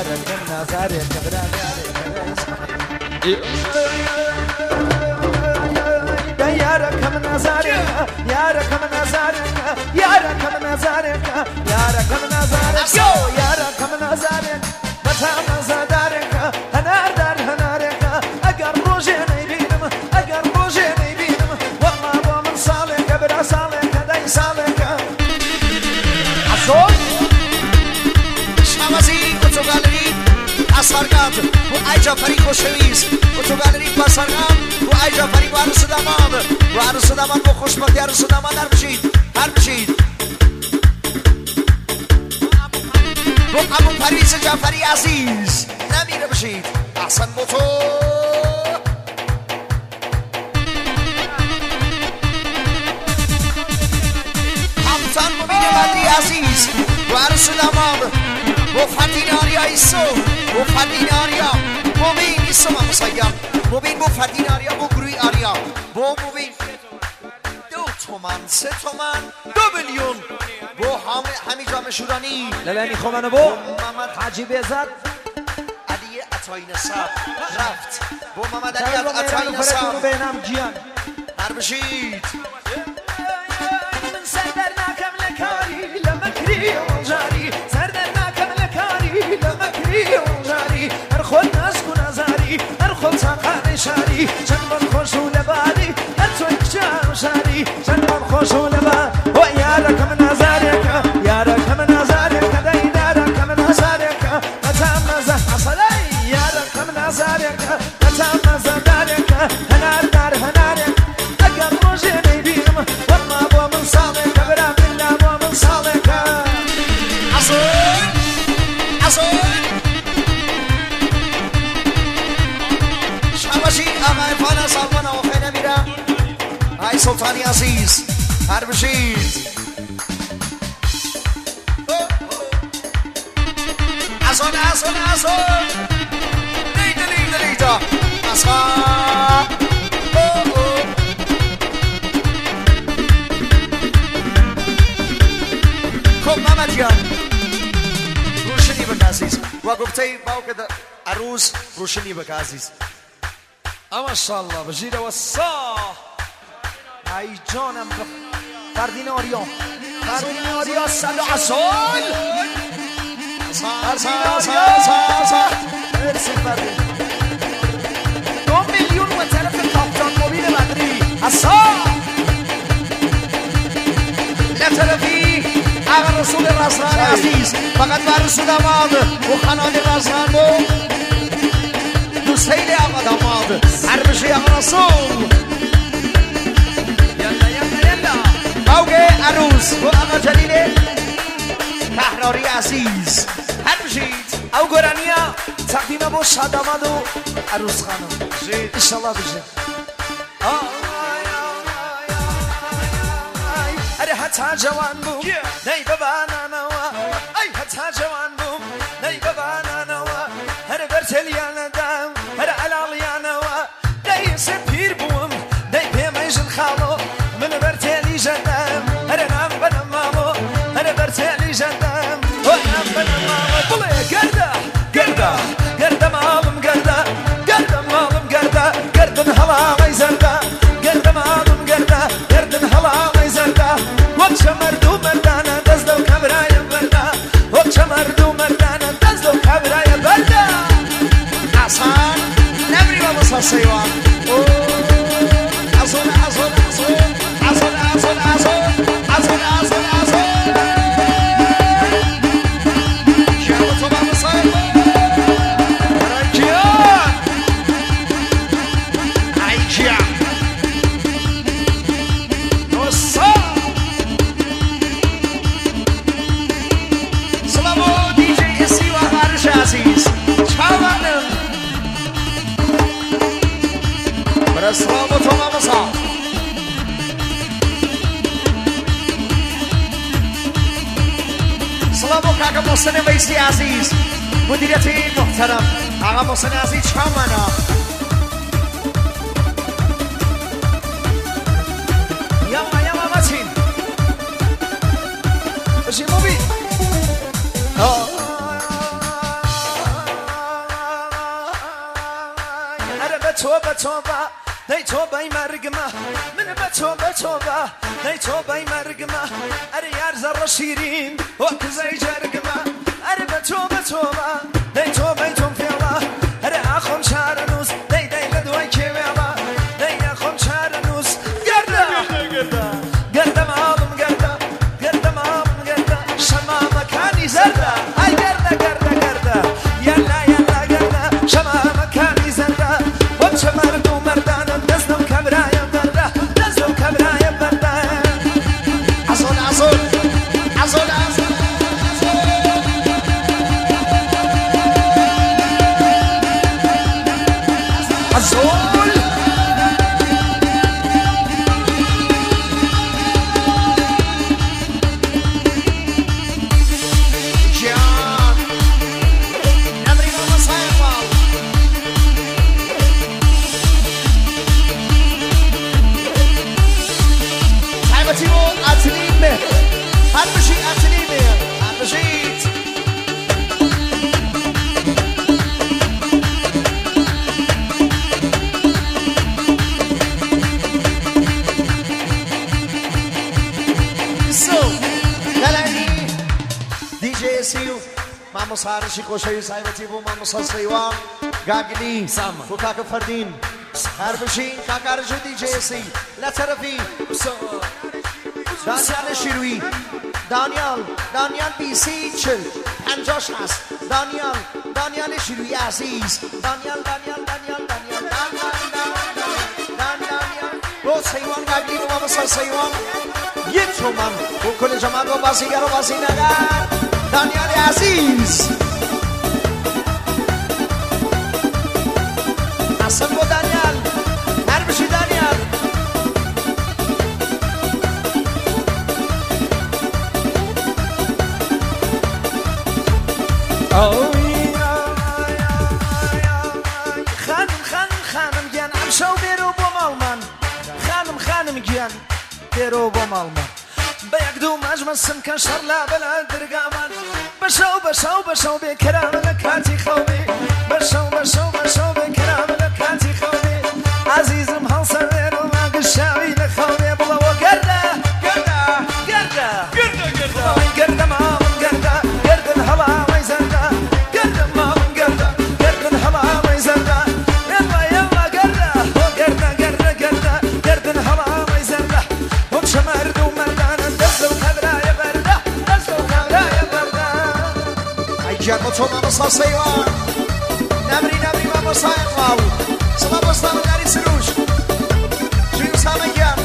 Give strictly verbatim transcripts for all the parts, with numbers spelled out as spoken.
ياركم نظرك ياركم نظرك ياركم نظرك ياركم نظرك ياركم نظرك ياركم نظرك بتام نظرك انا دار هنارك اقر روجي نبينم اقر روجي نبينم والله ابو من صالك بلا صالك داي صالك عصول شمازی تو گالری اسارگاد و ای جعفری خوشویز و تو گالری بسارگاد و ای جعفری و عروس داماد و عروس داماد و خوشبختی عروس داماد هر بشید هر بشید و ابو پریز جعفری عزیز نمیره بشید احسن موتو همتان مبین بدری عزیز و عروس داماد و فردین آریا ایسو و فردین آریا مبین ایسو ما مسیم مبین و فردین آریا و گروی آریا و مبین دو تومن سه تومن دو میلیون و همی جامع شورانی لالانی خومنو بو حاجی بیزد علی عطای نصب رفت و محمد علی عطای نصب بینم جیان هر بشید من سردر ناکم لکاری لمکری و جاری سردر ناکم لکاری لمکری و جاری هر خود نسکو نزاری هر خود ساقان شاری چند من خوش و لبادی هر توی کشار شاری چند من خوش و لباد و یارکم نزارک یارکم نزارک دای یارکم نزارک بتام نزار اصلی یارکم نزارک بتام نزارک هنار دار هنارک اگر روزی نبینم والله ابو من صالك برا بالله ابو من صالك عصون عصون شباشی آقای فانا سالمان و خیلی میرم ای سلطانی عزیز هر بشید عصون عصون عصون لیده لیده لیده عصون خب محمد جان روشنی بک عزیز و گفته باو که عروس روشنی بک عزیز اما شاءالله بجیره و صاح ای جانم فردین آریا فردین آریا صد و عصال فردین آریا مرسی فردین دو میلیون و طرف کاپتان مبین بدری عصال لطرفی آقا رسول رزنان عزیز فقط بر رسول داماد و خانان رزنان بو دوستیل آقا داماد هر بشی آقا رسول یلا یلا یلا باوگه عروس و آقا جلیل تحراری عزیز هر بشید او گرانیا تقدیم با شاد داماد و عروس خانم انشالله بشه اره حتی جوان بوم نی ببانا نوا ای حتی جوان بوم نی ببانا نوا هر برتلیان دام هر علالیان نوا دی سپیر بوم دی پیمیجن خالو من برتلی جدام هر نام بنام مامو هر برتلی جدام و نام بنام مامو بله گرده گرده گرده مالم گرده گرده مالم گرده گردن هلا غیزرده گرده مالم گرده گردن هلا غیزرده وقت مردو مردانه دست دو کبرای برده وقت مردو مردانه دست دو کبرای برده حسن نبری با مصر سیوان عصون عصون عصون عصون عصون عصون عصون عصون عصون شعب تو با مصر جیان ای جیان نصا سلامو دی جی اسی و غرش عزیز چاوانم برسلام و تو با مصر سلامو کاکا محسن ویسی عزیز مدیریت محترم آقا محسن عزیز چاوانا یاما یاما ماتین بشی موبی بتوبة دي توبة مرقمة من بتوبة توبة دي توبة مرقمة أري أرز الرشيرين وقت زي جرقمة أري بتوبة توبة دي توبة يتم في الله أري أخم شارنوس دي دي لدوي كيويلا دي أخم شارنوس قردة قردة معاهم قردة قردة معاهم قردة شما مكاني زردة هاي قردة قردة قردة يلا يلا قردة شما مكاني زردة وانش مردو مردانا دزنو كبرايا بردة دزنو كبرايا بردة عزول عزول عزول عزول عزول جان أمري ما مصايبة صاحبتي مو أتليمة هالمشي أتليمة هالمشيت سو دلعني دي جي سيو ما مصارشي قوشي صاحبتي بو ما مصار سيوان قاقني سامة. وكاك فردين هربشين كاكارجو دي جي سي لا ترفي دانيال شیروی دانیال دانیال بی سی چل پنجاش هست دانیال دانیال شیروی عزیز دانیال دانیال دانیال دانیال دانیال دانیال رو سیوان قبلی رو ما بسر سیوان یک تومن و کل جمعه رو بازیگر رو بازی نگر دانیال عزیز اصل با دانیال هر بشی دانیال خانم خانم خانم گیان ام شو بیرو با مالمان خانم خانم گیان بیرو با مالمان به یک دو مجمسم که شر لابلا درگامان بشو بشو بشو به کرام لکاتی خوبی بشو بشو بشو به کرام لکاتی خوبی عزیزم هل سویر و ما قشاوی لخوبی بلا و گرده گرده گرده گرده گرده گرده مامن گرده گرده الهلا ویزرده گرده مامن گرده گرده الهلا ویزرده يلا يلا قرده قرده قرده قرده قرده الهلا ويزرده هم شمردو مردانا دزلو كبرايا برده دزلو كبرايا برده ای جان تو ما بسا سیوان نبری نبری ما بسا اقلاو سما بستا مداری سروش جویو ساما گیم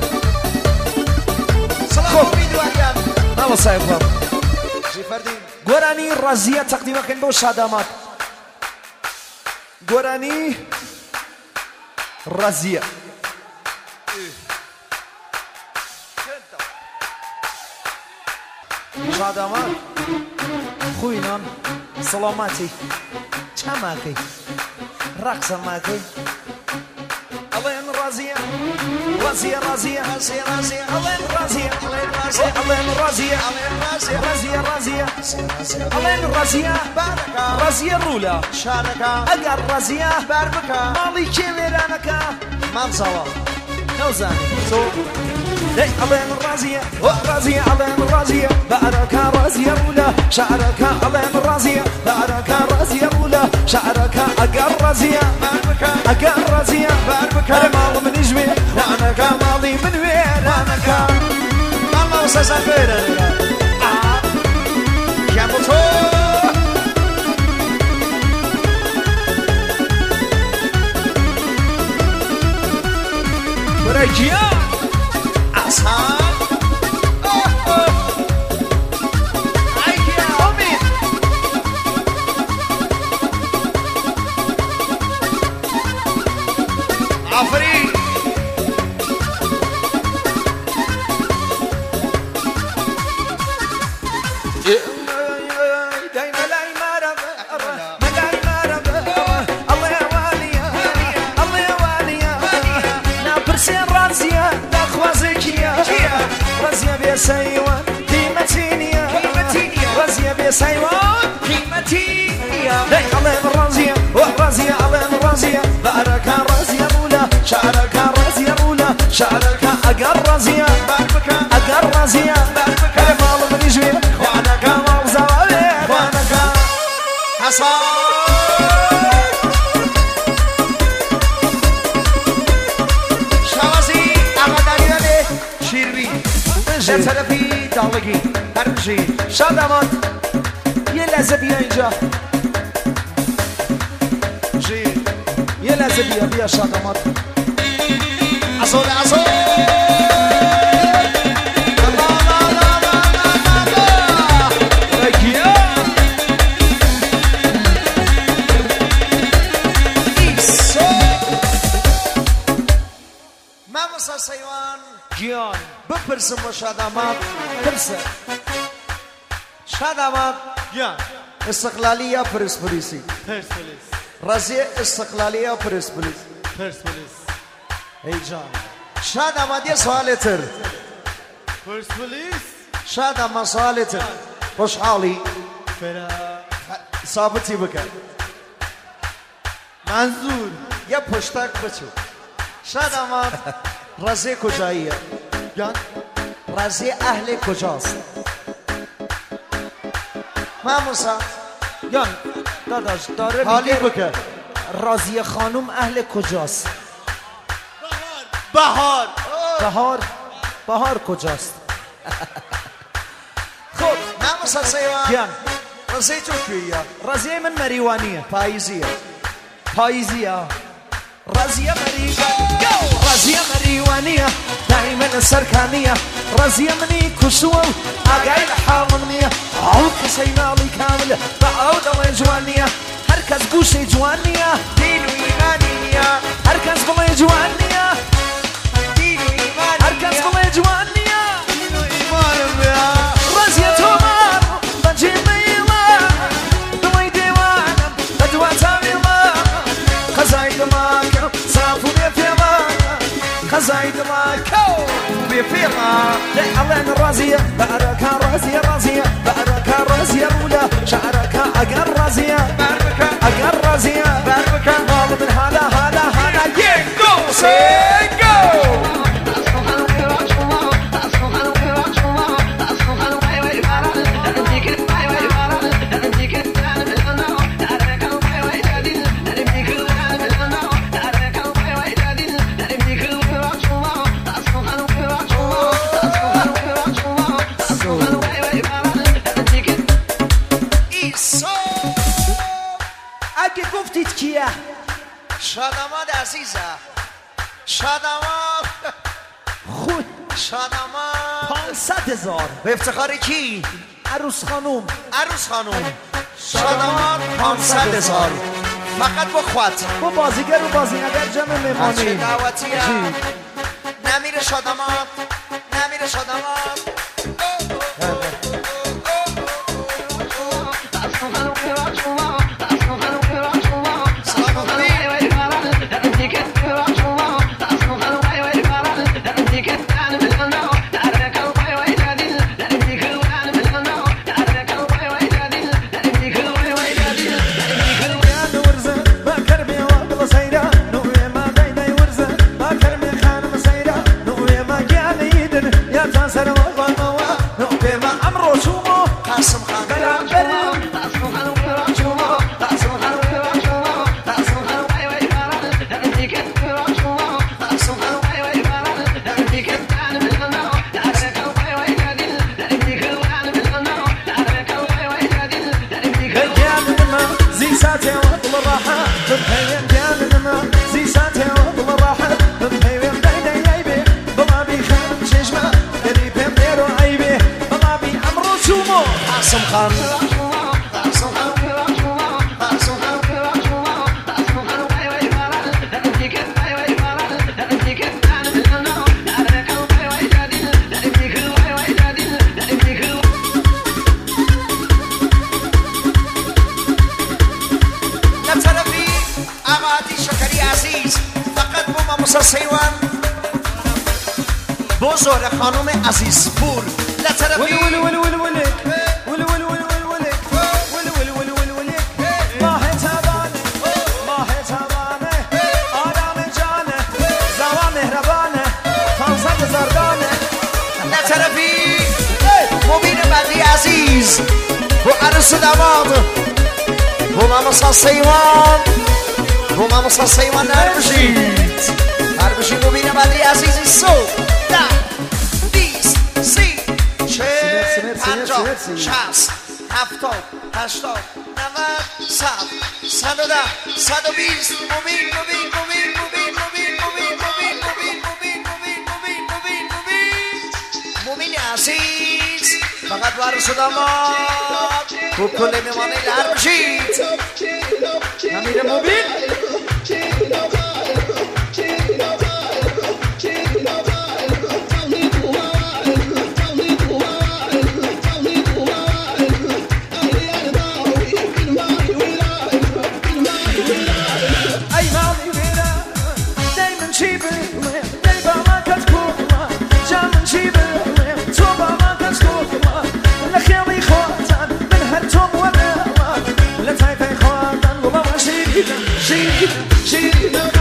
سلام بيدو أريان الله صاحب جي فردين گورانی رازیه تقدیم کن با شادامات گورانی رازیه شادامات خوینان سلامتی چماکی رقص ماکی الله رازیه رازیه رازیه رازي رازي الله رازیه رازي الله رازیه رازي رازیه رازیه رازي الله رازیه باركا رازیه رولا شاركا اگر رازیه باربكا مالی که ویرانکا منزوا نوزانی تو ای الله رازیه رازیه الله رازیه بارکا رازیه رولا شعرکا الله رازیه بارکا رازیه رولا شعرکا اگر رازیه باربكا اگر رازیه باربكا مال من جوی رانکا مالی من ویرانکا ماما وساسا فيرا يا بوتو برجيا أصحاب عفريت سيوان قيمتينيا رازية بسيوان قيمتينيا الله رازية رازية الله رازية بارك رازية رازیه اگر رازیه کل مال منی جوی خوانه که مال زواله خوانه که حسن شوازی اقدریانه شیروی در طرفی دالگی برمشی شادمات یه لحظه بیا اینجا یه لحظه بیا بیا شادمات ازول ازول سیوان گیان بپرسم با شادامات پرسه شادامات گیان استقلالی یا پرسپولیسی پرسپولیس رازی استقلالی یا پرسپولیس پرسپولیس ای جان شادامات یه سوالتر پرسپولیس شادامات سوالتر خوشحالی فرا ثابتی بکن منظور یا پشتک بچو شادامات رازی کجاییه گیان رازی اهل کجاست ماموسا گیان داداش داره حالی میگه بکن رازیه خانوم اهل کجاست بهار بهار بهار کجاست خب ماموسا سیوان گیان رازی تو کیه رازیه من مریوانیه پاییزیه پاییزیه رازیه مریوانیه رازیه مریوانیه دائما سركانية رازية مني كسوة أقايل حاضنية عود كسينالي كامل بعود الله جوانية هركز قوشي جوانية دينو إيمانية هركز بالله جوانية دينو إيمانية هركز بالله جوانية دينو إيمانية رازية تومار بجي ميلا دوي ديوانم بدوى تاميلا خزايد ماكو صافو بيفيلا خزايد ماكو بفيرة لعلن الرازية بأركا رازية رازية بأركا رازية رولا شعركا أقر رازية بأركا أقر رازية بأركا مال من هلا هلا هلا ينقو سينقو اگه گفتید کیه شادامات عزیزه شادامات خود شادامات پانصد هزار به افتخار کی؟ عروس خانوم عروس خانوم شادامات پانصد هزار فقط با خود با بازیگر و بازینگر جمع بچه مهمانی دعوتیه نمیره شادامات نمیره شادامات سیوان بزرگ خانم عزیز پور لطرفی ولی ولی ولی ولی ولی ولی ولی ولی ولی ولی ولی ولی ولی ولی ماه تابانه ماه تابانه آدم جانه زوا مهربانه پانصد هزار دانه وارث دماد بو ماموسا سیوان بو ماموسا سیوان نر بشید نر بشید مبین بدری عزیزی سو ده بیست سی چه پنجاه شصت هفتاد هشتاد نود صد صد و ده صد و بیست مبین مبین مبین مبین مبین مبین مبین مبین مبین مبین مبین مبین مبین مبین عزیز فقط وارث دماد خوب کل میمانه لر بشید نمیره مبین She, she, she,